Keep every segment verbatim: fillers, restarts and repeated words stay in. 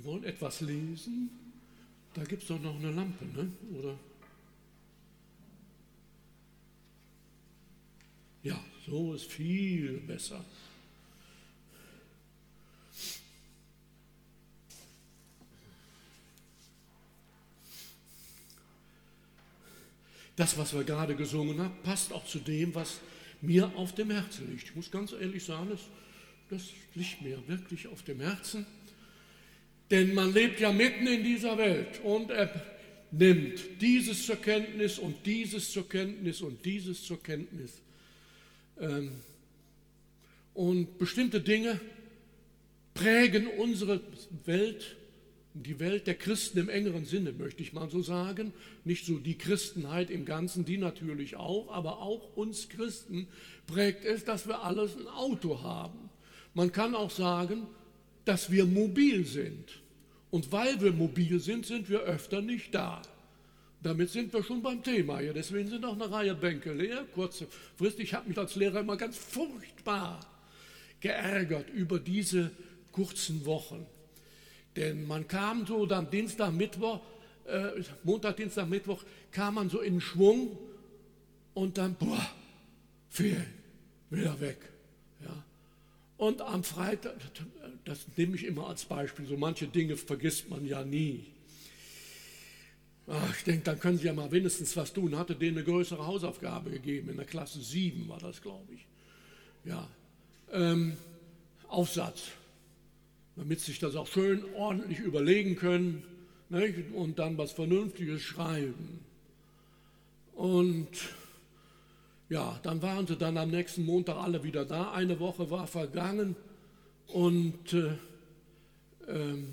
wollen etwas lesen. Da gibt es doch noch eine Lampe, ne? Oder? Ja, so ist viel besser. Das, was wir gerade gesungen haben, passt auch zu dem, was mir auf dem Herzen liegt. Ich muss ganz ehrlich sagen, das, das liegt mir wirklich auf dem Herzen. Denn man lebt ja mitten in dieser Welt und er nimmt dieses zur Kenntnis und dieses zur Kenntnis und dieses zur Kenntnis. Und bestimmte Dinge prägen unsere Welt, die Welt der Christen im engeren Sinne, möchte ich mal so sagen. Nicht so die Christenheit im Ganzen, die natürlich auch, aber auch uns Christen prägt es, dass wir alles ein Auto haben. Man kann auch sagen, dass wir mobil sind. Und weil wir mobil sind, sind wir öfter nicht da. Damit sind wir schon beim Thema hier. Deswegen sind auch eine Reihe Bänke leer. Kurze Frist. Ich habe mich als Lehrer immer ganz furchtbar geärgert über diese kurzen Wochen. Denn man kam so dann Dienstag, Mittwoch, äh, Montag, Dienstag, Mittwoch, kam man so in Schwung und dann, boah, Ferien, wieder weg. Ja. Und am Freitag, das nehme ich immer als Beispiel, so manche Dinge vergisst man ja nie. Ach, ich denke, dann können Sie ja mal wenigstens was tun. Hatte denen eine größere Hausaufgabe gegeben, in der Klasse sieben war das, glaube ich. Ja, ähm, Aufsatz, damit Sie sich das auch schön ordentlich überlegen können, nicht? Und dann was Vernünftiges schreiben. Und ja, dann waren sie dann am nächsten Montag alle wieder da. Eine Woche war vergangen und äh, ähm,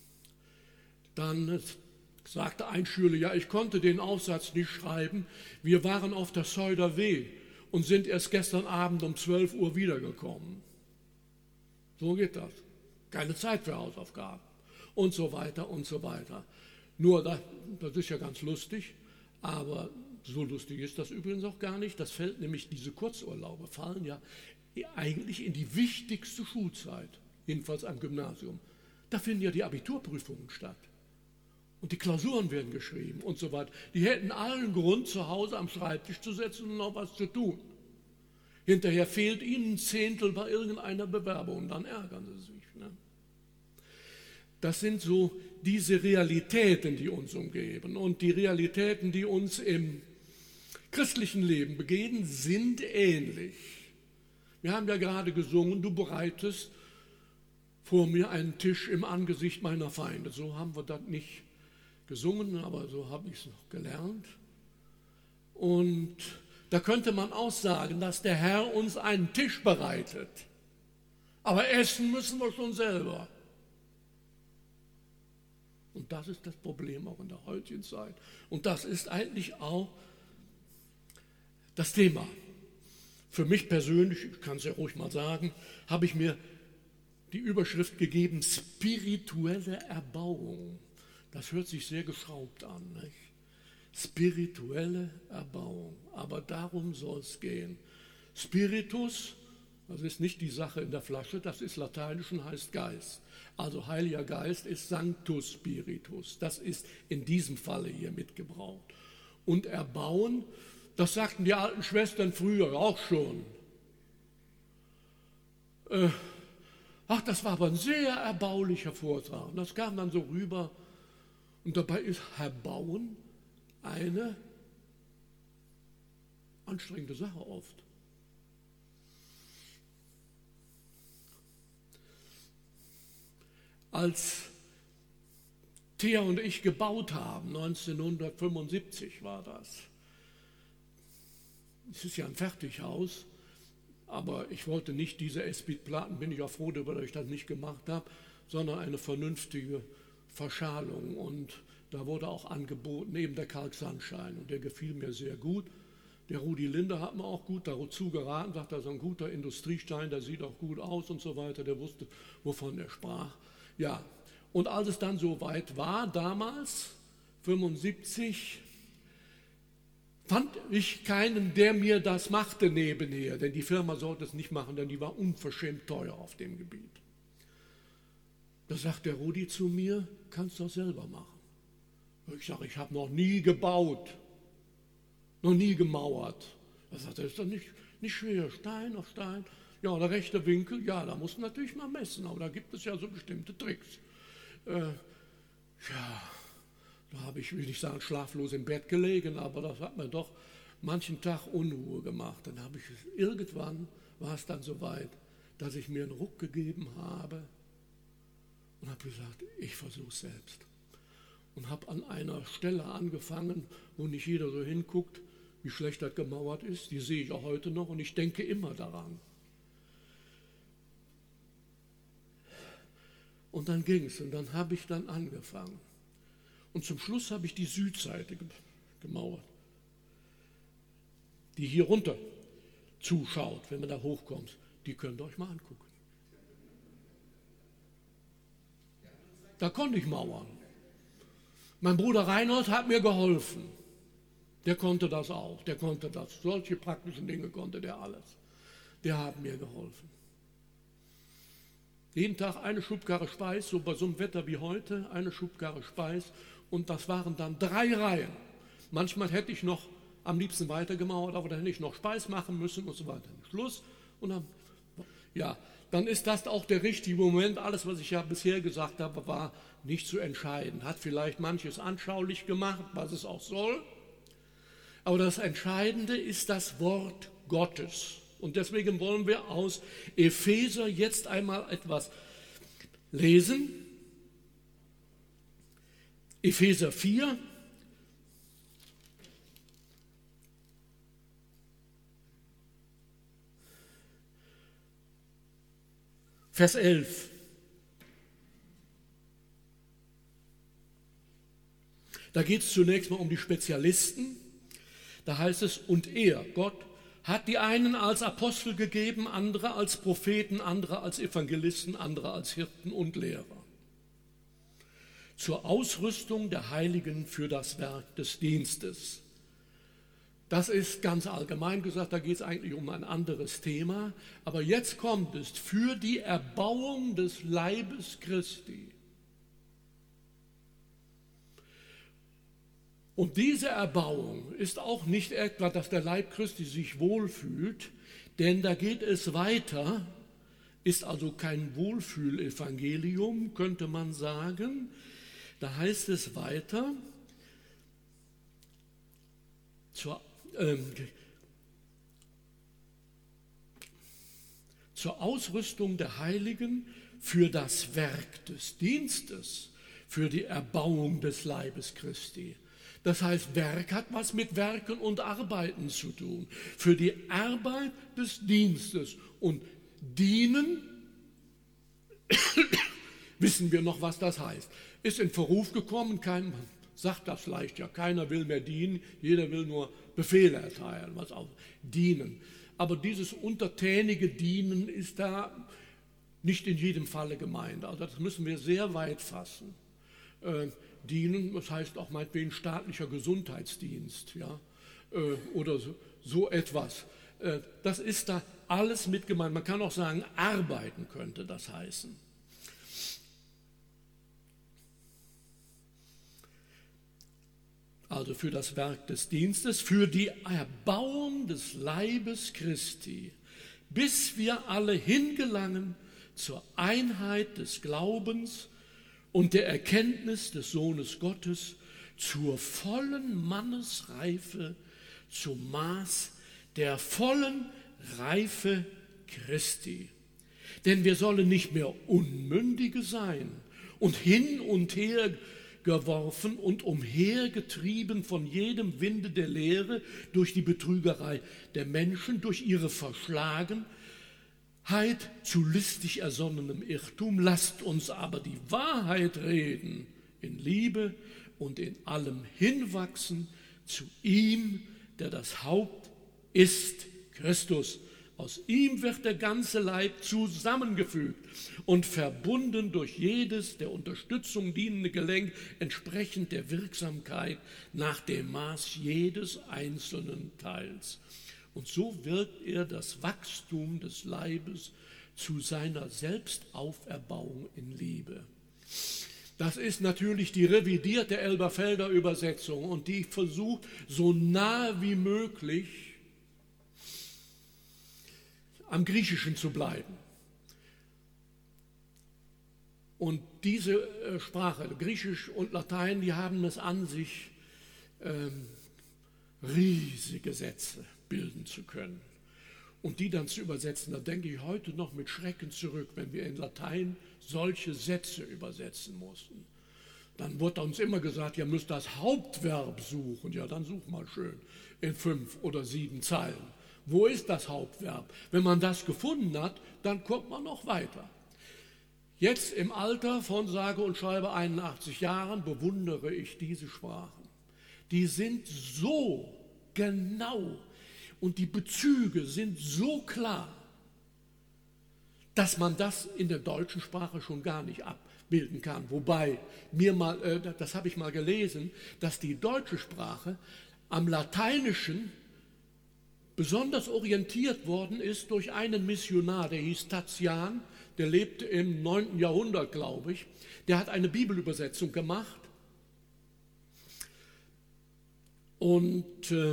dann sagte ein Schüler, ja, ich konnte den Aufsatz nicht schreiben. Wir waren auf der Söder W und sind erst gestern Abend um zwölf Uhr wiedergekommen. So geht das. Keine Zeit für Hausaufgaben und so weiter und so weiter. Nur, das, das ist ja ganz lustig, aber so lustig ist das übrigens auch gar nicht. Das fällt nämlich, diese Kurzurlaube fallen ja eigentlich in die wichtigste Schulzeit, jedenfalls am Gymnasium. Da finden ja die Abiturprüfungen statt. Und die Klausuren werden geschrieben und so weiter. Die hätten allen Grund, zu Hause am Schreibtisch zu sitzen und noch was zu tun. Hinterher fehlt ihnen ein Zehntel bei irgendeiner Bewerbung und dann ärgern sie sich. Ne? Das sind so diese Realitäten, die uns umgeben. Und die Realitäten, die uns im christlichen Leben begegnen, sind ähnlich. Wir haben ja gerade gesungen, du bereitest vor mir einen Tisch im Angesicht meiner Feinde. So haben wir das nicht gesungen, aber so habe ich es noch gelernt. Und da könnte man auch sagen, dass der Herr uns einen Tisch bereitet. Aber essen müssen wir schon selber. Und das ist das Problem auch in der heutigen Zeit. Und das ist eigentlich auch das Thema. Für mich persönlich, ich kann es ja ruhig mal sagen, habe ich mir die Überschrift gegeben, spirituelle Erbauung. Das hört sich sehr geschraubt an, nicht? Spirituelle Erbauung. Aber darum soll es gehen. Spiritus, das ist nicht die Sache in der Flasche, das ist lateinisch und heißt Geist. Also Heiliger Geist ist Sanctus Spiritus. Das ist in diesem Falle hier mitgebraucht. Und erbauen, das sagten die alten Schwestern früher auch schon. Äh, ach, das war aber ein sehr erbaulicher Vortrag. Und das kam dann so rüber. Und dabei ist Erbauen eine anstrengende Sache oft. Als Thea und ich gebaut haben, neunzehnhundertfünfundsiebzig war das. Es ist ja ein Fertighaus, aber ich wollte nicht diese S-Bit-Platten, bin ich auch froh darüber, dass ich das nicht gemacht habe, sondern eine vernünftige Verschalung. Und da wurde auch angeboten, eben der Kalksandstein. Und der gefiel mir sehr gut. Der Rudi Linder hat mir auch gut dazu geraten, sagt, das ist ein guter Industriestein, der sieht auch gut aus und so weiter. Der wusste, wovon er sprach. Ja, und als es dann so weit war, damals, fünfundsiebzig, fand ich keinen, der mir das machte nebenher. Denn die Firma sollte es nicht machen, denn die war unverschämt teuer auf dem Gebiet. Da sagt der Rudi zu mir, kannst du das selber machen. Ich sage, ich habe noch nie gebaut, noch nie gemauert. Er sagt, das ist doch nicht, nicht schwer, Stein auf Stein. Ja, der rechte Winkel, ja, da muss man natürlich mal messen, aber da gibt es ja so bestimmte Tricks. Äh, ja, da habe ich, will nicht sagen, schlaflos im Bett gelegen, aber das hat mir doch manchen Tag Unruhe gemacht. Dann habe ich irgendwann, war es dann soweit, dass ich mir einen Ruck gegeben habe und habe gesagt, ich versuche es selbst. Und habe an einer Stelle angefangen, wo nicht jeder so hinguckt, wie schlecht das gemauert ist. Die sehe ich auch heute noch und ich denke immer daran. Und dann ging es und dann habe ich dann angefangen. Und zum Schluss habe ich die Südseite gemauert, die hier runter zuschaut, wenn man da hochkommt. Die könnt ihr euch mal angucken. Da konnte ich mauern. Mein Bruder Reinhold hat mir geholfen. Der konnte das auch. Der konnte das. Solche praktischen Dinge konnte der alles. Der hat mir geholfen. Jeden Tag eine Schubkarre Speis, so bei so einem Wetter wie heute, eine Schubkarre Speis. Und das waren dann drei Reihen. Manchmal hätte ich noch am liebsten weitergemauert, aber dann hätte ich noch Speis machen müssen und so weiter. Schluss. Und dann, ja, dann ist das auch der richtige Moment. Alles, was ich ja bisher gesagt habe, war nicht zu entscheiden. Hat vielleicht manches anschaulich gemacht, was es auch soll. Aber das Entscheidende ist das Wort Gottes. Und deswegen wollen wir aus Epheser jetzt einmal etwas lesen. Epheser vier. Vers elf. Da geht es zunächst mal um die Spezialisten. Da heißt es, und er, Gott, hat die einen als Apostel gegeben, andere als Propheten, andere als Evangelisten, andere als Hirten und Lehrer. Zur Ausrüstung der Heiligen für das Werk des Dienstes. Das ist ganz allgemein gesagt, da geht es eigentlich um ein anderes Thema. Aber jetzt kommt es für die Erbauung des Leibes Christi. Und diese Erbauung ist auch nicht etwa, dass der Leib Christi sich wohlfühlt, denn da geht es weiter, ist also kein Wohlfühlevangelium, könnte man sagen. Da heißt es weiter, zur, ähm, zur Ausrüstung der Heiligen für das Werk des Dienstes, für die Erbauung des Leibes Christi. Das heißt, Werk hat was mit Werken und Arbeiten zu tun. Für die Arbeit des Dienstes und dienen, wissen wir noch, was das heißt. Ist in Verruf gekommen, kein, man sagt das leicht, ja, keiner will mehr dienen, jeder will nur Befehle erteilen, was auch dienen. Aber dieses untertänige Dienen ist da nicht in jedem Falle gemeint. Also das müssen wir sehr weit fassen. Äh, dienen, das heißt auch meinetwegen staatlicher Gesundheitsdienst, ja, äh, oder so, so etwas. Äh, das ist da alles mit gemeint. Man kann auch sagen, arbeiten könnte das heißen. Also für das Werk des Dienstes, für die Erbauung des Leibes Christi, bis wir alle hingelangen zur Einheit des Glaubens und der Erkenntnis des Sohnes Gottes, zur vollen Mannesreife, zum Maß der vollen Reife Christi. Denn wir sollen nicht mehr Unmündige sein und hin und her geworfen und umhergetrieben von jedem Winde der Lehre durch die Betrügerei der Menschen, durch ihre Verschlagenheit zu listig ersonnenem Irrtum. Lasst uns aber die Wahrheit reden, in Liebe und in allem hinwachsen zu ihm, der das Haupt ist, Christus. Aus ihm wird der ganze Leib zusammengefügt und verbunden durch jedes der Unterstützung dienende Gelenk entsprechend der Wirksamkeit nach dem Maß jedes einzelnen Teils. Und so wirkt er das Wachstum des Leibes zu seiner Selbstauferbauung in Liebe. Das ist natürlich die revidierte Elberfelder Übersetzung und die versucht, so nah wie möglich am Griechischen zu bleiben. Und diese äh, Sprache, Griechisch und Latein, die haben es an sich, ähm, riesige Sätze bilden zu können. Und die dann zu übersetzen, da denke ich heute noch mit Schrecken zurück, wenn wir in Latein solche Sätze übersetzen mussten. Dann wurde uns immer gesagt, ihr müsst das Hauptverb suchen. Ja, dann such mal schön in fünf oder sieben Zeilen. Wo ist das Hauptverb? Wenn man das gefunden hat, dann kommt man noch weiter. Jetzt im Alter von sage und schreibe einundachtzig Jahren bewundere ich diese Sprachen. Die sind so genau und die Bezüge sind so klar, dass man das in der deutschen Sprache schon gar nicht abbilden kann. Wobei, mir mal, äh, das habe ich mal gelesen, dass die deutsche Sprache am Lateinischen besonders orientiert worden ist durch einen Missionar, der hieß Tatian, der lebte im neunten Jahrhundert, glaube ich. Der hat eine Bibelübersetzung gemacht und äh,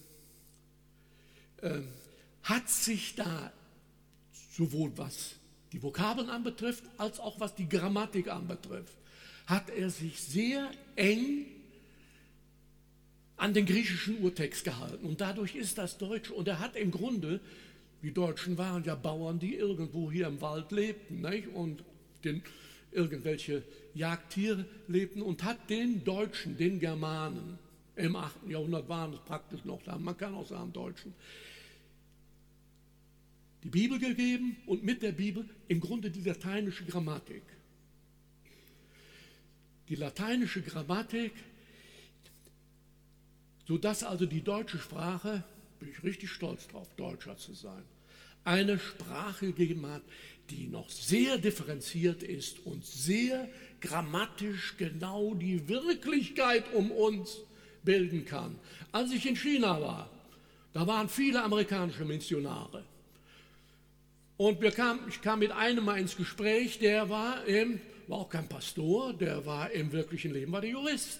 äh, hat sich da sowohl was die Vokabeln anbetrifft, als auch was die Grammatik anbetrifft, hat er sich sehr eng an den griechischen Urtext gehalten. Und dadurch ist das Deutsche, und er hat im Grunde, die Deutschen waren ja Bauern, die irgendwo hier im Wald lebten, nicht? Und den, irgendwelche Jagdtiere lebten, und hat den Deutschen, den Germanen, im achten Jahrhundert waren es praktisch noch da, man kann auch sagen Deutschen, die Bibel gegeben und mit der Bibel im Grunde die lateinische Grammatik. Die lateinische Grammatik, sodass also die deutsche Sprache, bin ich richtig stolz drauf, Deutscher zu sein, eine Sprache gegeben hat, die noch sehr differenziert ist und sehr grammatisch genau die Wirklichkeit um uns bilden kann. Als ich in China war, da waren viele amerikanische Missionare. Und wir kam, ich kam mit einem mal ins Gespräch, der war, im, war auch kein Pastor, der war im wirklichen Leben, war der Jurist.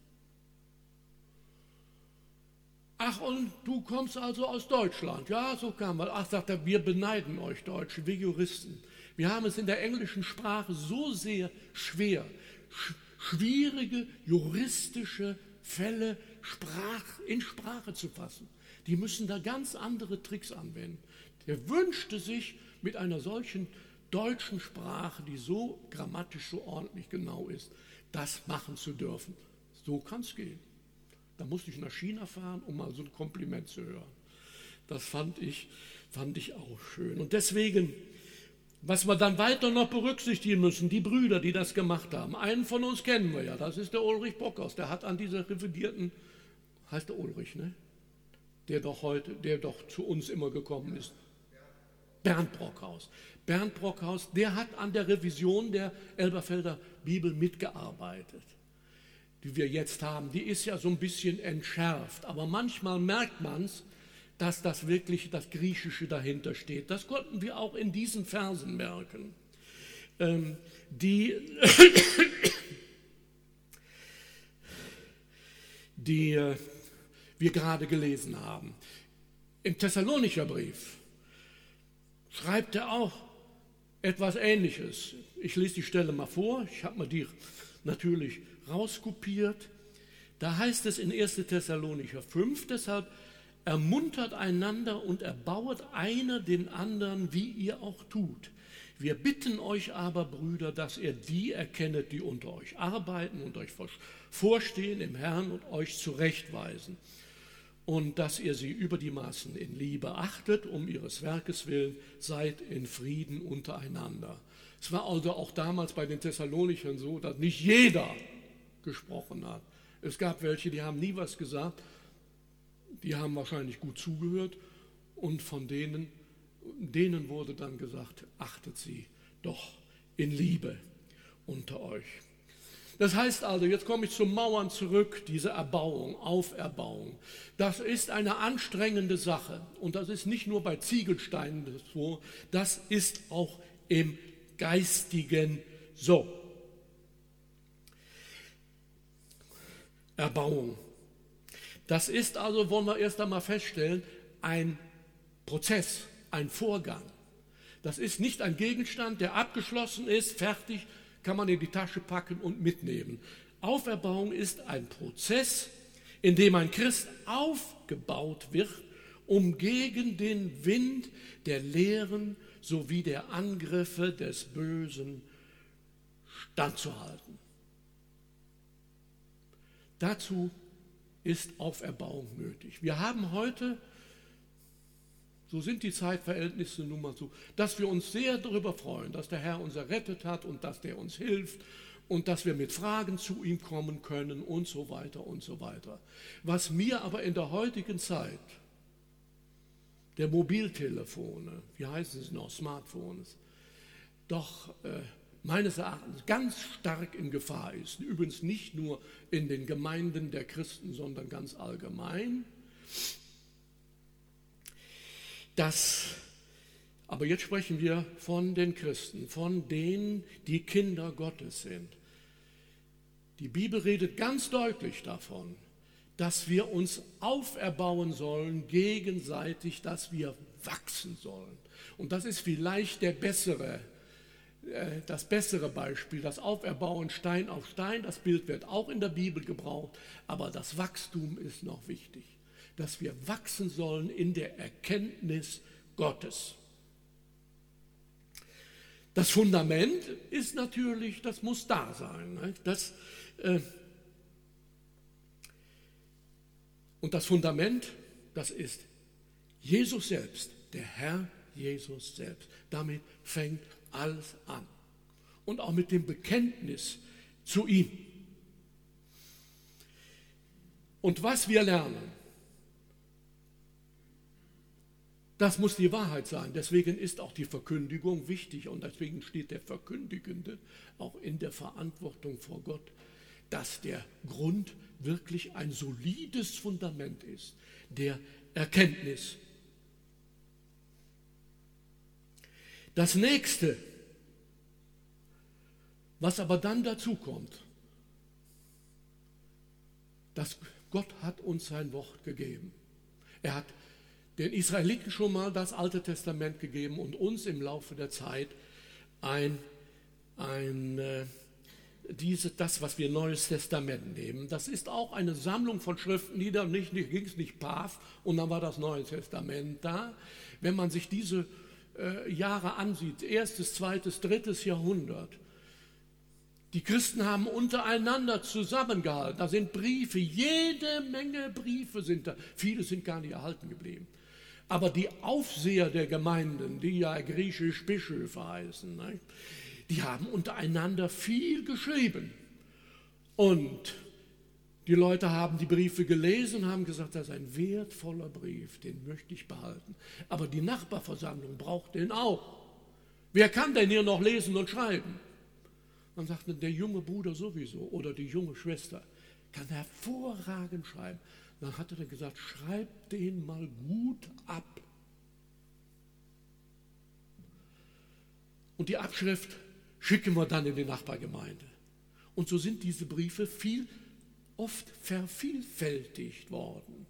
Ach, und du kommst also aus Deutschland? Ja, so kam er. Ach, sagt er, wir beneiden euch Deutschen, wir Juristen. Wir haben es in der englischen Sprache so sehr schwer, sch schwierige juristische Fälle Sprach, in Sprache zu fassen. Die müssen da ganz andere Tricks anwenden. Der wünschte sich, mit einer solchen deutschen Sprache, die so grammatisch so ordentlich genau ist, das machen zu dürfen. So kann es gehen. Da musste ich nach China fahren, um mal so ein Kompliment zu hören. Das fand ich, fand ich auch schön. Und deswegen, was wir dann weiter noch berücksichtigen müssen, die Brüder, die das gemacht haben. Einen von uns kennen wir ja, das ist der Ulrich Brockhaus. Der hat an dieser revidierten, heißt der Ulrich, ne? Der doch heute, der doch zu uns immer gekommen ist. Bernd Brockhaus. Bernd Brockhaus, der hat an der Revision der Elberfelder Bibel mitgearbeitet, die wir jetzt haben. Die ist ja so ein bisschen entschärft, aber manchmal merkt man es, dass das wirklich das Griechische dahinter steht. Das konnten wir auch in diesen Versen merken, ähm, die, die äh, wir gerade gelesen haben. Im Thessalonicher Brief schreibt er auch etwas Ähnliches. Ich lese die Stelle mal vor, ich habe mir die natürlich rauskopiert. Da heißt es in erster Thessalonicher fünf, deshalb ermuntert einander und erbauet einer den anderen, wie ihr auch tut. Wir bitten euch aber, Brüder, dass ihr die erkennet, die unter euch arbeiten und euch vorstehen im Herrn und euch zurechtweisen. Und dass ihr sie über die Maßen in Liebe achtet, um ihres Werkes willen, seid in Frieden untereinander. Es war also auch damals bei den Thessalonichern so, dass nicht jeder gesprochen hat. Es gab welche, die haben nie was gesagt, die haben wahrscheinlich gut zugehört und von denen, denen wurde dann gesagt, achtet sie doch in Liebe unter euch. Das heißt also, jetzt komme ich zum Mauern zurück, diese Erbauung, Auferbauung. Das ist eine anstrengende Sache und das ist nicht nur bei Ziegelsteinen so, das ist auch im Geistigen so. Erbauung. Das ist also, wollen wir erst einmal feststellen, ein Prozess, ein Vorgang. Das ist nicht ein Gegenstand, der abgeschlossen ist, fertig, kann man in die Tasche packen und mitnehmen. Auferbauung ist ein Prozess, in dem ein Christ aufgebaut wird, um gegen den Wind der Lehren sowie der Angriffe des Bösen standzuhalten. Dazu ist Auferbauung nötig. Wir haben heute, so sind die Zeitverhältnisse nun mal so, dass wir uns sehr darüber freuen, dass der Herr uns errettet hat und dass der uns hilft und dass wir mit Fragen zu ihm kommen können und so weiter und so weiter. Was mir aber in der heutigen Zeit der Mobiltelefone, wie heißen sie noch, Smartphones, doch äh, meines Erachtens ganz stark in Gefahr ist, übrigens nicht nur in den Gemeinden der Christen, sondern ganz allgemein, dass, aber jetzt sprechen wir von den Christen, von denen, die Kinder Gottes sind. Die Bibel redet ganz deutlich davon, dass wir uns auferbauen sollen gegenseitig, dass wir wachsen sollen. Und das ist vielleicht der bessere, äh, das bessere Beispiel, das Auferbauen Stein auf Stein. Das Bild wird auch in der Bibel gebraucht, aber das Wachstum ist noch wichtig, dass wir wachsen sollen in der Erkenntnis Gottes. Das Fundament ist natürlich, das muss da sein. Das, äh, und das Fundament, das ist Jesus selbst, der Herr Jesus selbst. Damit fängt alles an. Und auch mit dem Bekenntnis zu ihm. Und was wir lernen, das muss die Wahrheit sein. Deswegen ist auch die Verkündigung wichtig und deswegen steht der Verkündigende auch in der Verantwortung vor Gott, dass der Grund wirklich ein solides Fundament ist, der Erkenntnis. Das Nächste, was aber dann dazu kommt, dass Gott hat uns sein Wort gegeben. Er hat den Israeliten schon mal das Alte Testament gegeben und uns im Laufe der Zeit ein, ein äh, diese, das, was wir Neues Testament nehmen. Das ist auch eine Sammlung von Schriften, die da nicht, nicht ging es nicht paf und dann war das Neue Testament da. Wenn man sich diese äh, Jahre ansieht, erstes, zweites, drittes Jahrhundert, die Christen haben untereinander zusammengehalten. Da sind Briefe, jede Menge Briefe sind da. Viele sind gar nicht erhalten geblieben. Aber die Aufseher der Gemeinden, die ja griechisch Bischöfe heißen, ne, die haben untereinander viel geschrieben. Und die Leute haben die Briefe gelesen und haben gesagt, das ist ein wertvoller Brief, den möchte ich behalten. Aber die Nachbarversammlung braucht den auch. Wer kann denn hier noch lesen und schreiben? Dann sagte der junge Bruder sowieso oder die junge Schwester, kann hervorragend schreiben. Dann hat er dann gesagt, schreib den mal gut ab. Und die Abschrift schicken wir dann in die Nachbargemeinde. Und so sind diese Briefe viel, oft vervielfältigt worden.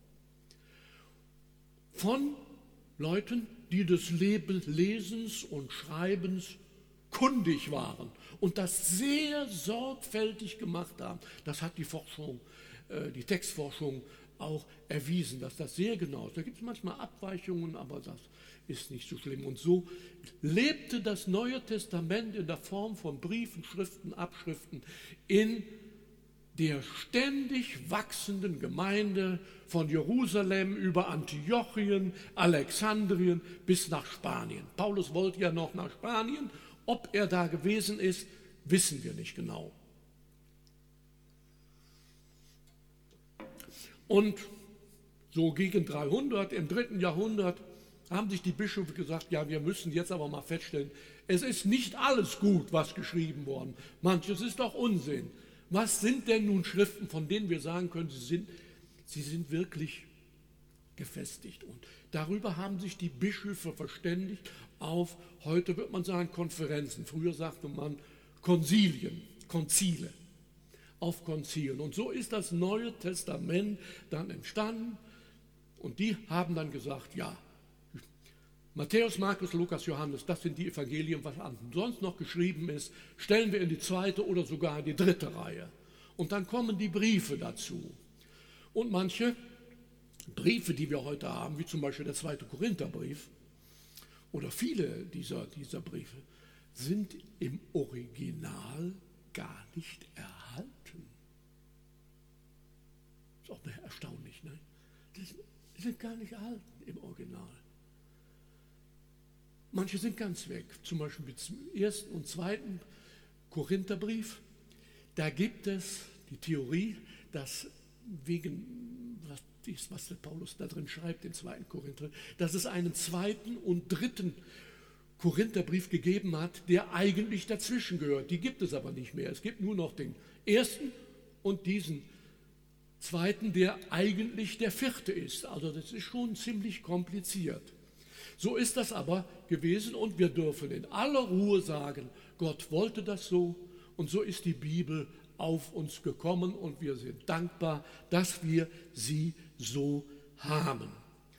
Von Leuten, die des Lesens und Schreibens kundig waren und das sehr sorgfältig gemacht haben. Das hat die Forschung, äh, die Textforschung auch erwiesen, dass das sehr genau ist. Da gibt es manchmal Abweichungen, aber das ist nicht so schlimm. Und so lebte das Neue Testament in der Form von Briefen, Schriften, Abschriften in der ständig wachsenden Gemeinde von Jerusalem über Antiochien, Alexandrien bis nach Spanien. Paulus wollte ja noch nach Spanien. Ob er da gewesen ist, wissen wir nicht genau. Und so gegen dreihundert, im dritten Jahrhundert, haben sich die Bischöfe gesagt, ja, wir müssen jetzt aber mal feststellen, es ist nicht alles gut, was geschrieben worden. Manches ist doch Unsinn. Was sind denn nun Schriften, von denen wir sagen können, sie sind, sie sind wirklich gefestigt? Und darüber haben sich die Bischöfe verständigt auf, heute wird man sagen, Konferenzen. Früher sagte man Konzilien, Konzile. auf Konzilen. Und so ist das Neue Testament dann entstanden. Und die haben dann gesagt, ja, Matthäus, Markus, Lukas, Johannes, das sind die Evangelien, was sonst noch geschrieben ist, stellen wir in die zweite oder sogar in die dritte Reihe. Und dann kommen die Briefe dazu. Und manche Briefe, die wir heute haben, wie zum Beispiel der zweite Korintherbrief oder viele dieser, dieser Briefe, sind im Original gar nicht erhalten. Ist auch erstaunlich, ne? Die sind gar nicht erhalten im Original. Manche sind ganz weg, zum Beispiel mit dem ersten und zweiten Korintherbrief. Da gibt es die Theorie, dass wegen, was, ist, was der Paulus da drin schreibt, den zweiten Korinther, dass es einen zweiten und dritten Korintherbrief gegeben hat, der eigentlich dazwischen gehört. Die gibt es aber nicht mehr. Es gibt nur noch den ersten und diesen zweiten, der eigentlich der vierte ist. Also das ist schon ziemlich kompliziert. So ist das aber gewesen und wir dürfen in aller Ruhe sagen, Gott wollte das so und so ist die Bibel auf uns gekommen und wir sind dankbar, dass wir sie so haben.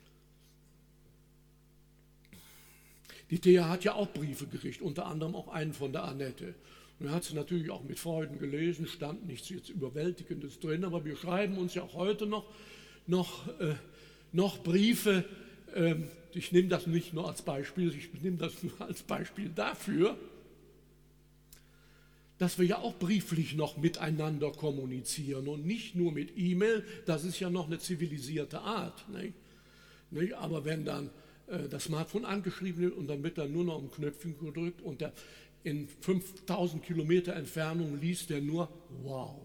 Die Thea hat ja auch Briefe gekriegt, unter anderem auch einen von der Annette. Und er hat sie natürlich auch mit Freuden gelesen, stand nichts jetzt Überwältigendes drin, aber wir schreiben uns ja auch heute noch, noch, äh, noch Briefe. Ähm, ich nehme das nicht nur als Beispiel, ich nehme das nur als Beispiel dafür, dass wir ja auch brieflich noch miteinander kommunizieren und nicht nur mit E-Mail, das ist ja noch eine zivilisierte Art. Nicht? Nicht? Aber wenn dann äh, das Smartphone angeschrieben wird und dann wird dann nur noch ein Knöpfchen gedrückt und der in fünftausend Kilometer Entfernung liest der nur, wow,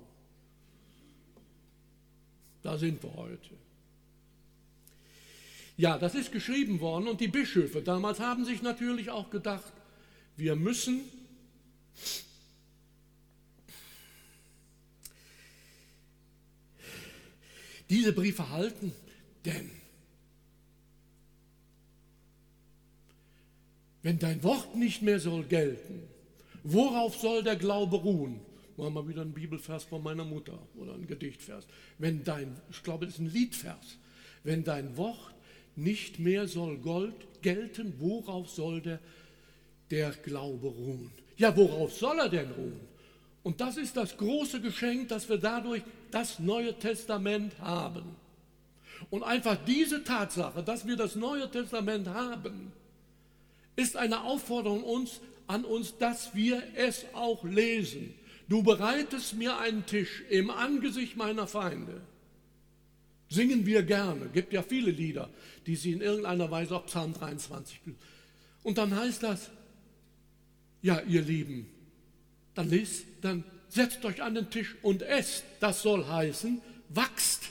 da sind wir heute. Ja, das ist geschrieben worden und die Bischöfe damals haben sich natürlich auch gedacht, wir müssen diese Briefe halten, denn wenn dein Wort nicht mehr soll gelten, worauf soll der Glaube ruhen? Machen wir wieder einen Bibelvers von meiner Mutter oder einen Gedichtvers. Wenn dein, ich glaube, das ist ein Liedvers. Wenn dein Wort nicht mehr soll Gold gelten, worauf soll der, der Glaube ruhen? Ja, worauf soll er denn ruhen? Und das ist das große Geschenk, dass wir dadurch das Neue Testament haben. Und einfach diese Tatsache, dass wir das Neue Testament haben, ist eine Aufforderung uns, an uns, dass wir es auch lesen. Du bereitest mir einen Tisch im Angesicht meiner Feinde. Singen wir gerne. Es gibt ja viele Lieder, die sie in irgendeiner Weise auf Psalm dreiundzwanzig. Und dann heißt das, ja, ihr Lieben, dann lest, dann setzt euch an den Tisch und esst. Das soll heißen, wachst.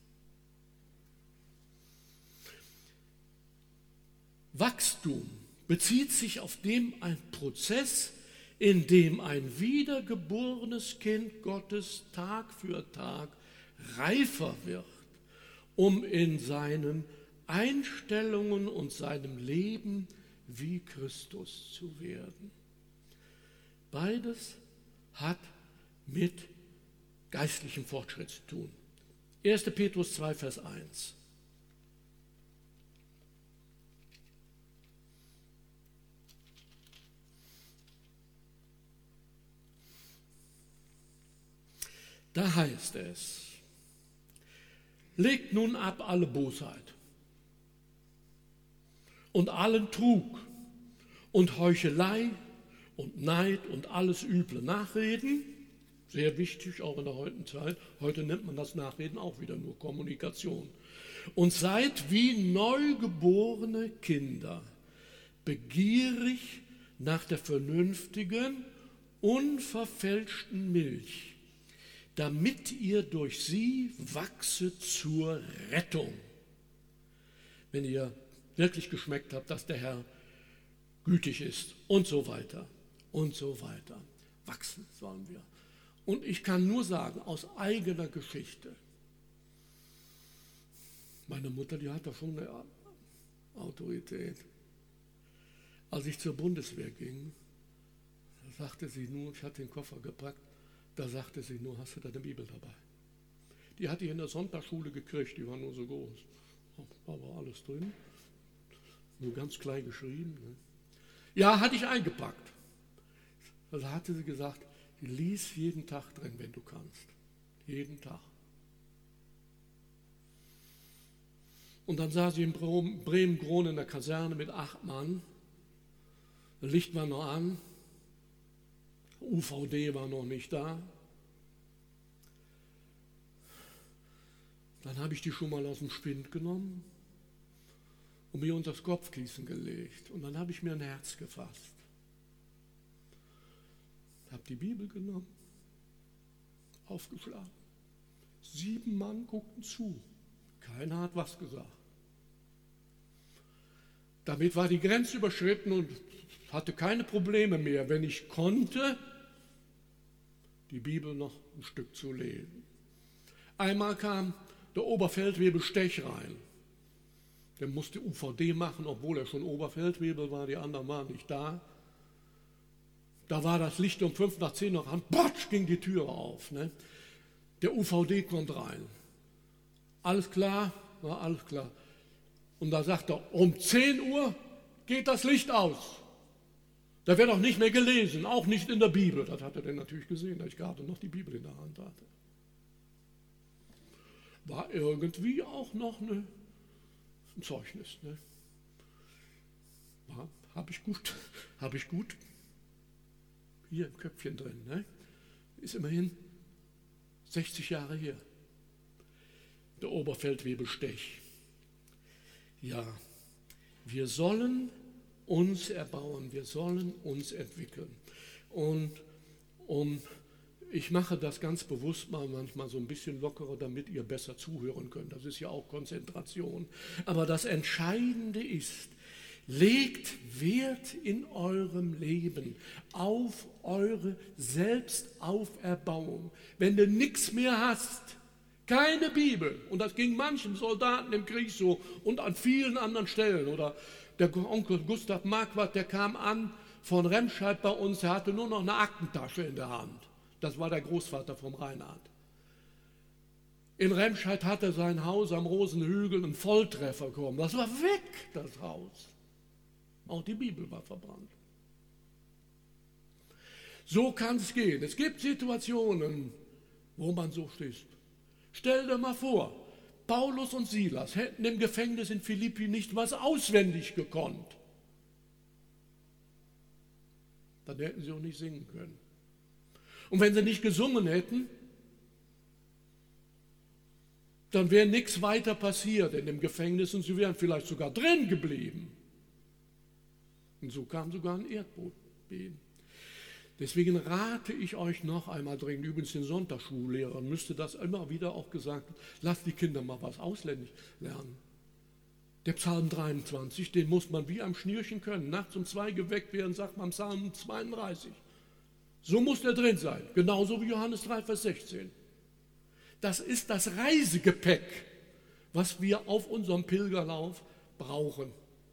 Wachstum bezieht sich auf dem ein Prozess, in dem ein wiedergeborenes Kind Gottes Tag für Tag reifer wird, um in seinen Einstellungen und seinem Leben wie Christus zu werden. Beides hat mit geistlichem Fortschritt zu tun. erster Petrus zwei, Vers eins. Da heißt es, legt nun ab alle Bosheit und allen Trug und Heuchelei und Neid und alles üble Nachreden, sehr wichtig auch in der heutigen Zeit, heute nennt man das Nachreden auch wieder nur Kommunikation, und seid wie neugeborene Kinder, begierig nach der vernünftigen, unverfälschten Milch, damit ihr durch sie wachse zur Rettung. Wenn ihr wirklich geschmeckt habt, dass der Herr gütig ist und so weiter und so weiter. Wachsen sollen wir. Und ich kann nur sagen, aus eigener Geschichte, meine Mutter, die hat da schon eine Autorität. Als ich zur Bundeswehr ging, sagte sie nur, ich hatte den Koffer gepackt, Da sagte sie nur, hast du deine Bibel dabei? Die hatte ich in der Sonntagsschule gekriegt, die war nur so groß. Da war alles drin, nur ganz klein geschrieben. Ne? Ja, hatte ich eingepackt. Also hatte sie gesagt, lies jeden Tag drin, wenn du kannst. Jeden Tag. Und dann saß sie in Bremen-Grohn in der Kaserne mit acht Mann. Das Licht war noch an. U V D war noch nicht da. Dann habe ich die schon mal aus dem Spind genommen und mir unter das Kopfkissen gelegt. Und dann habe ich mir ein Herz gefasst. Habe die Bibel genommen, aufgeschlagen. Sieben Mann guckten zu. Keiner hat was gesagt. Damit war die Grenze überschritten und hatte keine Probleme mehr, wenn ich konnte, die Bibel noch ein Stück zu lesen. Einmal kam der Oberfeldwebel Stech rein. Der musste U V D machen, obwohl er schon Oberfeldwebel war, die anderen waren nicht da. Da war das Licht um fünf nach zehn noch an, batsch, ging die Tür auf. Ne? Der U V D kommt rein. Alles klar? War alles klar. Und da sagt er, um zehn Uhr geht das Licht aus. Da wird auch nicht mehr gelesen, auch nicht in der Bibel. Das hat er dann natürlich gesehen, dass ich gerade noch die Bibel in der Hand hatte. War irgendwie auch noch eine, ein Zeugnis. Ne? Habe ich gut, habe ich gut hier im Köpfchen drin. Ne? Ist immerhin sechzig Jahre her. Der Oberfeldwebel Stech. Ja, wir sollen uns erbauen, wir sollen uns entwickeln. Und um, ich mache das ganz bewusst mal manchmal so ein bisschen lockerer, damit ihr besser zuhören könnt. Das ist ja auch Konzentration. Aber das Entscheidende ist, legt Wert in eurem Leben auf eure Selbstauferbauung. Wenn du nichts mehr hast, keine Bibel, und das ging manchen Soldaten im Krieg so und an vielen anderen Stellen, oder der Onkel Gustav Marquardt, der kam an von Remscheid bei uns, er hatte nur noch eine Aktentasche in der Hand. Das war der Großvater vom Reinhard. In Remscheid hatte sein Haus am Rosenhügel einen Volltreffer bekommen. Das war weg, das Haus. Auch die Bibel war verbrannt. So kann es gehen. Es gibt Situationen, wo man so steht. Stell dir mal vor, Paulus und Silas hätten im Gefängnis in Philippi nicht was auswendig gekonnt. Dann hätten sie auch nicht singen können. Und wenn sie nicht gesungen hätten, dann wäre nichts weiter passiert in dem Gefängnis und sie wären vielleicht sogar drin geblieben. Und so kam sogar ein Erdbeben. Deswegen rate ich euch noch einmal dringend, übrigens den Sonntagsschullehrern müsste das immer wieder auch gesagt, lasst die Kinder mal was auswendig lernen. Der Psalm dreiundzwanzig, den muss man wie am Schnürchen können. Nachts um zwei geweckt werden, sagt man Psalm zweiunddreißig. So muss der drin sein, genauso wie Johannes drei, Vers sechzehn. Das ist das Reisegepäck, was wir auf unserem Pilgerlauf brauchen.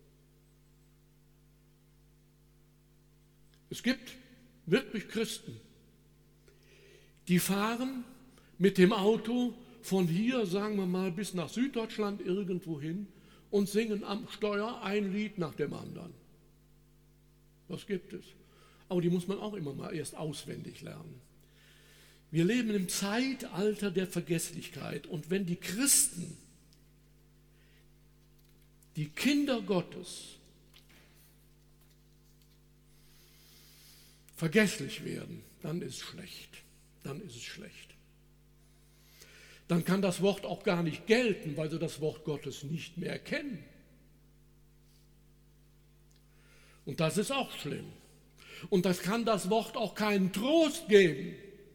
Es gibt wirklich Christen, die fahren mit dem Auto von hier, sagen wir mal, bis nach Süddeutschland irgendwo hin und singen am Steuer ein Lied nach dem anderen. Das gibt es. Aber die muss man auch immer mal erst auswendig lernen. Wir leben im Zeitalter der Vergesslichkeit. Und wenn die Christen, die Kinder Gottes, vergesslich werden, dann ist es schlecht. Dann ist es schlecht. Dann kann das Wort auch gar nicht gelten, weil sie das Wort Gottes nicht mehr kennen. Und das ist auch schlimm. Und das kann das Wort auch keinen Trost geben,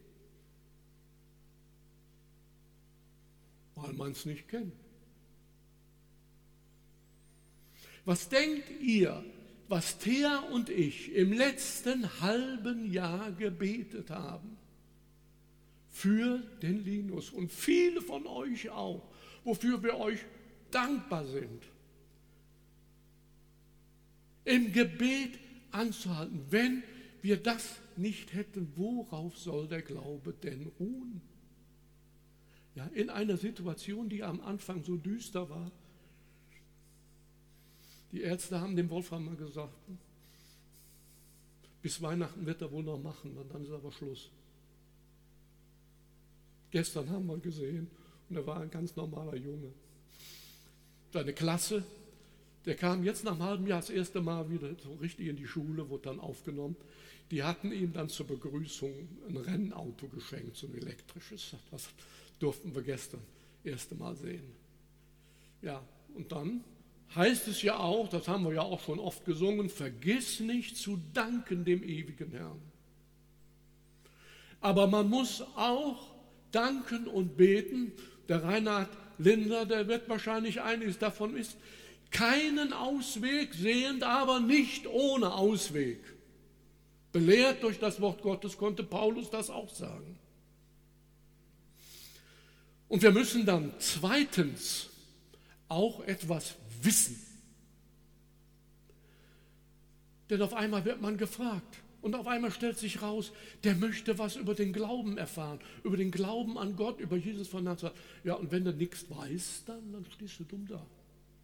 weil man es nicht kennt. Was denkt ihr, was Thea und ich im letzten halben Jahr gebetet haben? Für den Linus und viele von euch auch, wofür wir euch dankbar sind. Im Gebet anzuhalten, wenn wir das nicht hätten, worauf soll der Glaube denn ruhen? Ja, in einer Situation, die am Anfang so düster war. Die Ärzte haben dem Wolfram mal gesagt, bis Weihnachten wird er wohl noch machen, dann ist aber Schluss. Gestern haben wir gesehen, und er war ein ganz normaler Junge. Seine Klasse, der kam jetzt nach einem halben Jahr das erste Mal wieder so richtig in die Schule, wurde dann aufgenommen. Die hatten ihm dann zur Begrüßung ein Rennauto geschenkt, so ein elektrisches. Das durften wir gestern das erste Mal sehen. Ja, und dann heißt es ja auch, das haben wir ja auch schon oft gesungen, vergiss nicht zu danken dem ewigen Herrn. Aber man muss auch danken und beten. Der Reinhard Linder, der wird wahrscheinlich einiges davon wissen, keinen Ausweg sehend, aber nicht ohne Ausweg. Belehrt durch das Wort Gottes konnte Paulus das auch sagen. Und wir müssen dann zweitens auch etwas wissen. Denn auf einmal wird man gefragt und auf einmal stellt sich raus, der möchte was über den Glauben erfahren, über den Glauben an Gott, über Jesus von Nazareth. Ja, und wenn du nichts weißt, dann, dann stehst du dumm da.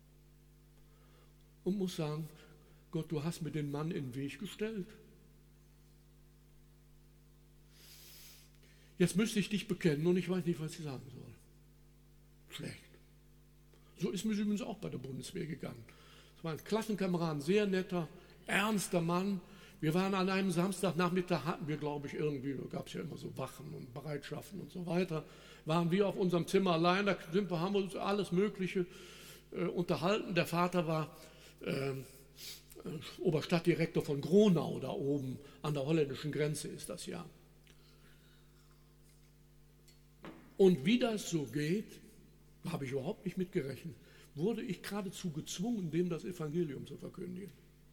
Und muss sagen, Gott, du hast mir den Mann in den Weg gestellt. Jetzt müsste ich dich bekennen und ich weiß nicht, was ich sagen soll. Schlecht. So ist mir übrigens auch bei der Bundeswehr gegangen. Es war ein Klassenkamerad, ein sehr netter, ernster Mann. Wir waren an einem Samstagnachmittag, hatten wir, glaube ich, irgendwie, da gab es ja immer so Wachen und Bereitschaften und so weiter, waren wir auf unserem Zimmer allein, da sind wir, haben wir uns alles Mögliche äh, unterhalten. Der Vater war äh, äh, Oberstadtdirektor von Gronau, da oben an der holländischen Grenze ist das ja. Und wie das so geht, habe ich überhaupt nicht mitgerechnet, wurde ich geradezu gezwungen, dem das Evangelium zu verkündigen.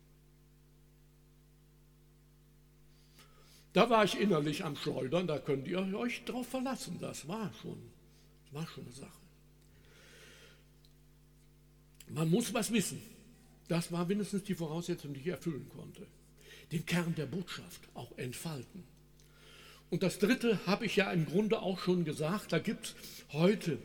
Da war ich innerlich am Schleudern, da könnt ihr euch drauf verlassen, das war schon, das war schon eine Sache. Man muss was wissen, das war mindestens die Voraussetzung, die ich erfüllen konnte. Den Kern der Botschaft auch entfalten. Und das Dritte habe ich ja im Grunde auch schon gesagt, da gibt es heute,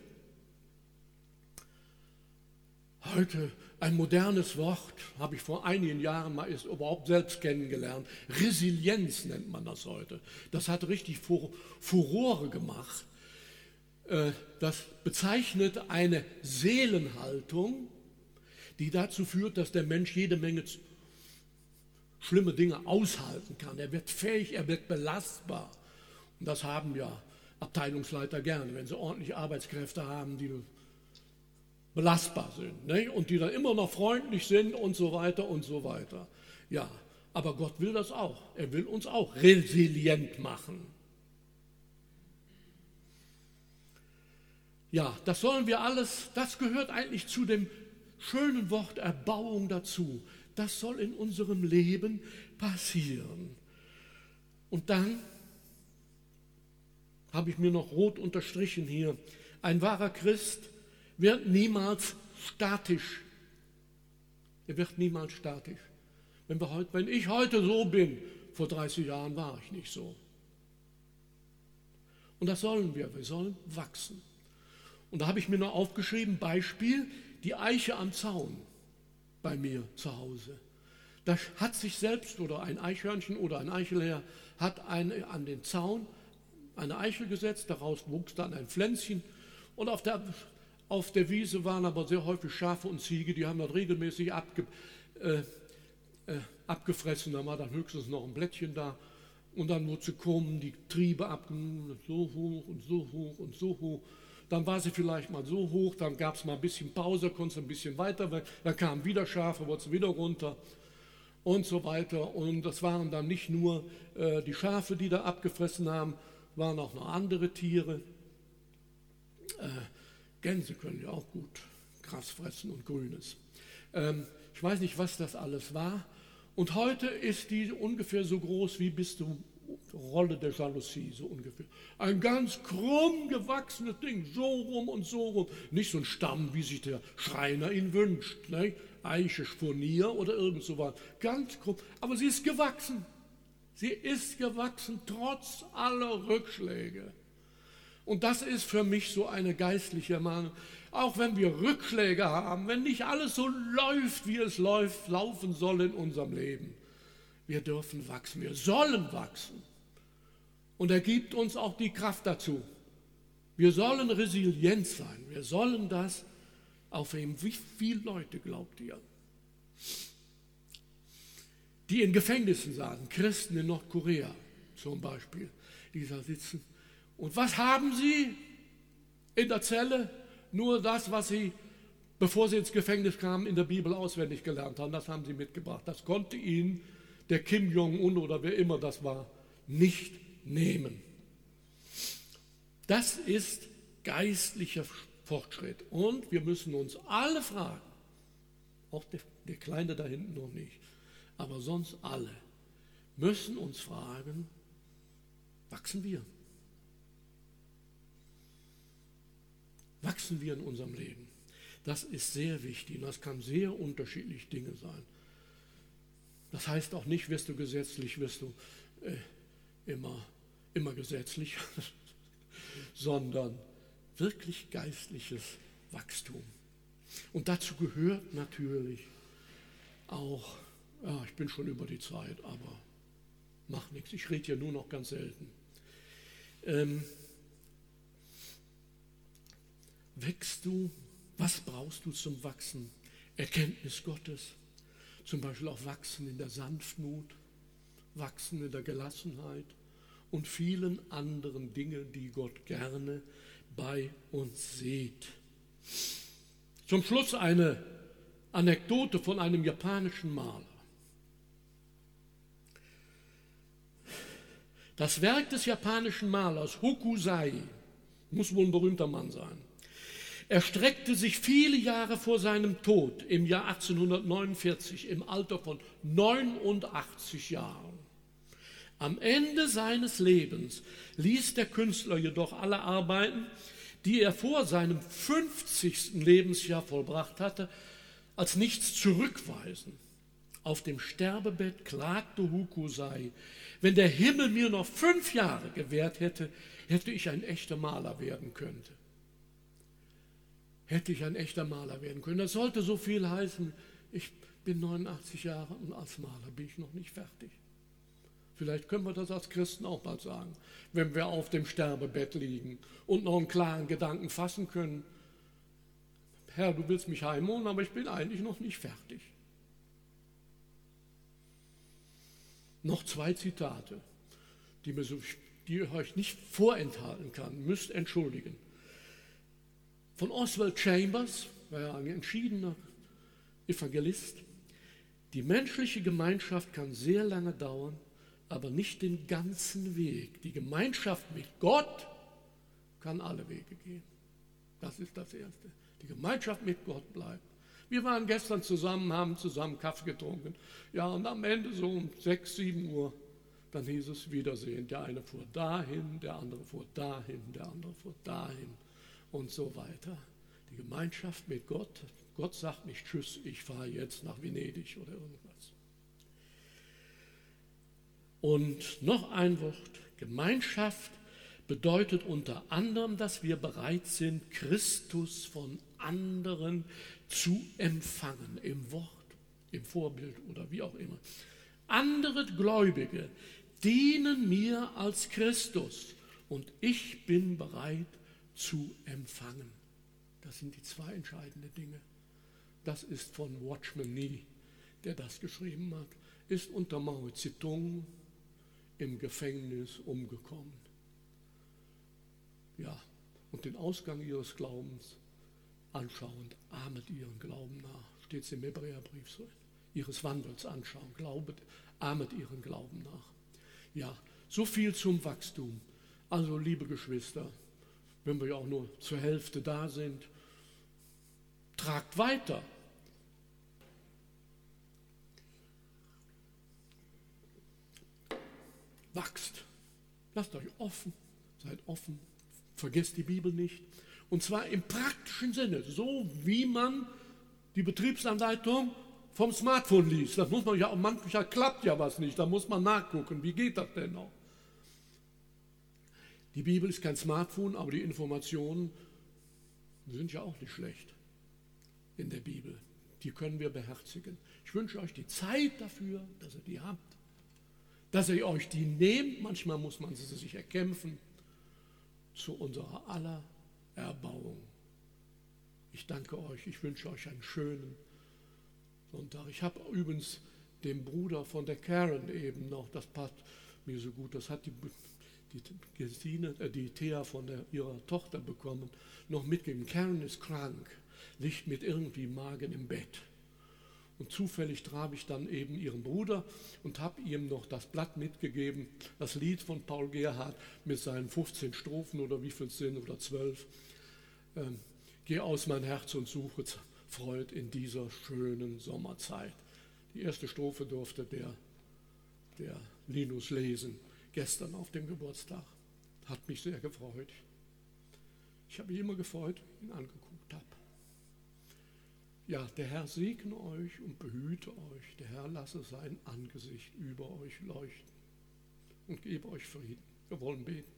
heute ein modernes Wort, habe ich vor einigen Jahren mal ist überhaupt selbst kennengelernt. Resilienz nennt man das heute. Das hat richtig Furore gemacht. Das bezeichnet eine Seelenhaltung, die dazu führt, dass der Mensch jede Menge schlimme Dinge aushalten kann. Er wird fähig, er wird belastbar. Und das haben ja Abteilungsleiter gerne, wenn sie ordentlich Arbeitskräfte haben, die belastbar sind, ne? Und die dann immer noch freundlich sind und so weiter und so weiter. Ja, aber Gott will das auch. Er will uns auch resilient machen. Ja, das sollen wir alles, das gehört eigentlich zu dem schönen Wort Erbauung dazu. Das soll in unserem Leben passieren. Und dann habe ich mir noch rot unterstrichen hier. Ein wahrer Christ wird niemals statisch. Er wird niemals statisch. Wenn, wir heute, wenn ich heute so bin, vor dreißig Jahren war ich nicht so. Und das sollen wir, wir sollen wachsen. Und da habe ich mir noch aufgeschrieben, Beispiel, die Eiche am Zaun bei mir zu Hause. Da hat sich selbst oder ein Eichhörnchen oder ein Eichelherr hat eine, an den Zaun eine Eichel gesetzt, daraus wuchs dann ein Pflänzchen und auf der, auf der Wiese waren aber sehr häufig Schafe und Ziege, die haben das regelmäßig abge, äh, äh, abgefressen, da war dann höchstens noch ein Blättchen da und dann wurde sie kommen, die Triebe ab, so hoch und so hoch und so hoch. Dann war sie vielleicht mal so hoch, dann gab es mal ein bisschen Pause, konnte sie ein bisschen weiter weg, dann kamen wieder Schafe, wurde sie wieder runter und so weiter. Und das waren dann nicht nur äh, die Schafe, die da abgefressen haben, waren auch noch andere Tiere. Äh, Gänse können ja auch gut Gras fressen und Grünes. Ähm, ich weiß nicht, was das alles war. Und heute ist die ungefähr so groß wie bis zur Rolle der Jalousie, so ungefähr. Ein ganz krumm gewachsenes Ding, so rum und so rum. Nicht so ein Stamm, wie sich der Schreiner ihn wünscht. Ne? Eiche, Spurnier oder irgend so was. Ganz krumm. Aber sie ist gewachsen. Sie ist gewachsen trotz aller Rückschläge. Und das ist für mich so eine geistliche Mahnung. Auch wenn wir Rückschläge haben, wenn nicht alles so läuft, wie es läuft, laufen soll in unserem Leben. Wir dürfen wachsen, wir sollen wachsen. Und er gibt uns auch die Kraft dazu. Wir sollen resilient sein, wir sollen das aufnehmen. Wie viele Leute glaubt ihr, die in Gefängnissen saßen, Christen in Nordkorea zum Beispiel, die da sitzen. Und was haben sie in der Zelle? Nur das, was sie, bevor sie ins Gefängnis kamen, in der Bibel auswendig gelernt haben. Das haben sie mitgebracht. Das konnte ihnen der Kim Jong-un oder wer immer das war, nicht nehmen. Das ist geistlicher Fortschritt. Und wir müssen uns alle fragen, auch der, der Kleine da hinten noch nicht, aber sonst alle, müssen uns fragen, wachsen wir? Wachsen wir in unserem Leben? Das ist sehr wichtig und das kann sehr unterschiedliche Dinge sein. Das heißt auch nicht, wirst du gesetzlich, wirst du äh, immer, immer gesetzlich, sondern wirklich geistliches Wachstum. Und dazu gehört natürlich auch, ja, ich bin schon über die Zeit, aber macht nichts, ich rede hier nur noch ganz selten. Ähm, wächst du, was brauchst du zum Wachsen? Erkenntnis Gottes, zum Beispiel auch wachsen in der Sanftmut, wachsen in der Gelassenheit und vielen anderen Dingen, die Gott gerne bei uns sieht. Zum Schluss eine Anekdote von einem japanischen Maler. Das Werk des japanischen Malers Hokusai, muss wohl ein berühmter Mann sein, erstreckte sich viele Jahre vor seinem Tod im Jahr achtzehnhundertneunundvierzig im Alter von neunundachtzig Jahren. Am Ende seines Lebens ließ der Künstler jedoch alle Arbeiten, die er vor seinem fünfzigsten Lebensjahr vollbracht hatte, als nichts zurückweisen. Auf dem Sterbebett klagte Hokusai, wenn der Himmel mir noch fünf Jahre gewährt hätte, hätte ich ein echter Maler werden können. Hätte ich ein echter Maler werden können. Das sollte so viel heißen, ich bin neunundachtzig Jahre und als Maler bin ich noch nicht fertig. Vielleicht können wir das als Christen auch bald sagen, wenn wir auf dem Sterbebett liegen und noch einen klaren Gedanken fassen können. Herr, du willst mich heimholen, aber ich bin eigentlich noch nicht fertig. Noch zwei Zitate, die, mir so, die ich euch nicht vorenthalten kann, müsst entschuldigen. Von Oswald Chambers, war ja ein entschiedener Evangelist. Die menschliche Gemeinschaft kann sehr lange dauern, aber nicht den ganzen Weg. Die Gemeinschaft mit Gott kann alle Wege gehen. Das ist das Erste. Die Gemeinschaft mit Gott bleibt. Wir waren gestern zusammen, haben zusammen Kaffee getrunken. Ja, und am Ende so um sechs, sieben Uhr, dann hieß es Wiedersehen. Der eine fuhr dahin, der andere fuhr dahin, der andere fuhr dahin und so weiter. Die Gemeinschaft mit Gott. Gott sagt nicht Tschüss, ich fahre jetzt nach Venedig oder irgendwas. Und noch ein Wort, Gemeinschaft bedeutet unter anderem, dass wir bereit sind, Christus von anderen zu empfangen, im Wort, im Vorbild oder wie auch immer. Andere Gläubige dienen mir als Christus und ich bin bereit zu empfangen. Das sind die zwei entscheidenden Dinge. Das ist von Watchman Nee, der das geschrieben hat, ist unter Mao Zedong im Gefängnis umgekommen. Ja, und den Ausgang ihres Glaubens anschauend, ahmet ihren Glauben nach, steht es im Hebräerbrief so, ihres Wandels anschauen, glaubet, ahmet ihren Glauben nach. Ja, so viel zum Wachstum. Also, liebe Geschwister, wenn wir ja auch nur zur Hälfte da sind, tragt weiter. Wachst. Lasst euch offen, seid offen, vergesst die Bibel nicht. Und zwar im praktischen Sinne, so wie man die Betriebsanleitung vom Smartphone liest. Das muss man ja, manchmal klappt ja was nicht, da muss man nachgucken, wie geht das denn noch? Die Bibel ist kein Smartphone, aber die Informationen sind ja auch nicht schlecht in der Bibel. Die können wir beherzigen. Ich wünsche euch die Zeit dafür, dass ihr die habt, dass ihr euch die nehmt. Manchmal muss man sie sich erkämpfen zu unserer aller Erbauung. Ich danke euch, ich wünsche euch einen schönen Sonntag. Ich habe übrigens dem Bruder von der Karen eben noch, das passt mir so gut, das hat die, die, Gesine, äh, die Thea von der, ihrer Tochter bekommen, noch mitgegeben. Karen ist krank, liegt mit irgendwie Magen im Bett. Und zufällig traf ich dann eben ihren Bruder und habe ihm noch das Blatt mitgegeben, das Lied von Paul Gerhardt mit seinen fünfzehn Strophen oder wie viel es sind oder zwölf. Ähm, Geh aus mein Herz und suche Freud in dieser schönen Sommerzeit. Die erste Strophe durfte der, der Linus lesen, gestern auf dem Geburtstag. Hat mich sehr gefreut. Ich habe mich immer gefreut, wenn ich ihn angeguckt habe. Ja, der Herr segne euch und behüte euch. Der Herr lasse sein Angesicht über euch leuchten und gebe euch Frieden. Wir wollen beten.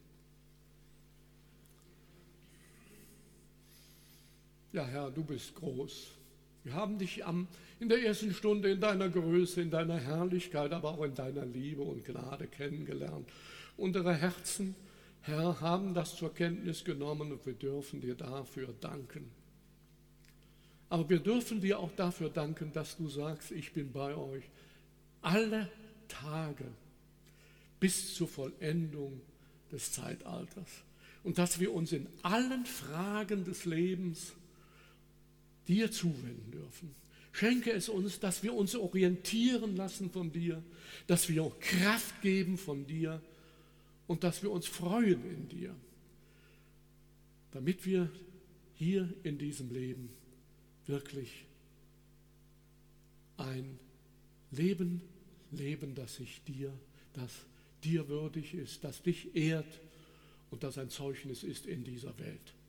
Ja, Herr, du bist groß. Wir haben dich am, in der ersten Stunde in deiner Größe, in deiner Herrlichkeit, aber auch in deiner Liebe und Gnade kennengelernt. Unsere Herzen, Herr, haben das zur Kenntnis genommen und wir dürfen dir dafür danken. Aber wir dürfen dir auch dafür danken, dass du sagst, ich bin bei euch alle Tage bis zur Vollendung des Zeitalters. Und dass wir uns in allen Fragen des Lebens dir zuwenden dürfen. Schenke es uns, dass wir uns orientieren lassen von dir, dass wir auch Kraft geben von dir und dass wir uns freuen in dir, damit wir hier in diesem Leben wirklich ein Leben leben, das sich dir, das dir würdig ist, das dich ehrt und das ein Zeugnis ist in dieser Welt.